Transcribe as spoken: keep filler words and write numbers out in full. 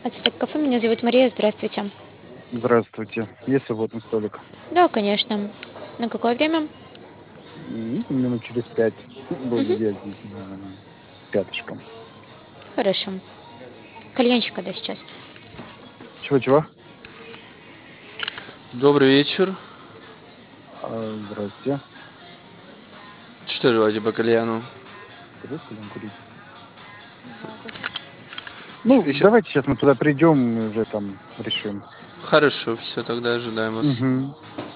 Ацтек кафе, меня зовут Мария, здравствуйте. Здравствуйте. Есть свободный столик? Да, конечно. На какое время? М, Минут через пять. Буду Мгм. ездить на пяточком. Хорошо. Кальянчика, да, сейчас. Чего-чего? Добрый вечер. А, Здрасте. Что желаете по кальяну? Курить, будем курить. Ну, Еще... давайте сейчас мы туда придем и уже там решим. Хорошо, все, тогда ожидаем вас. Угу.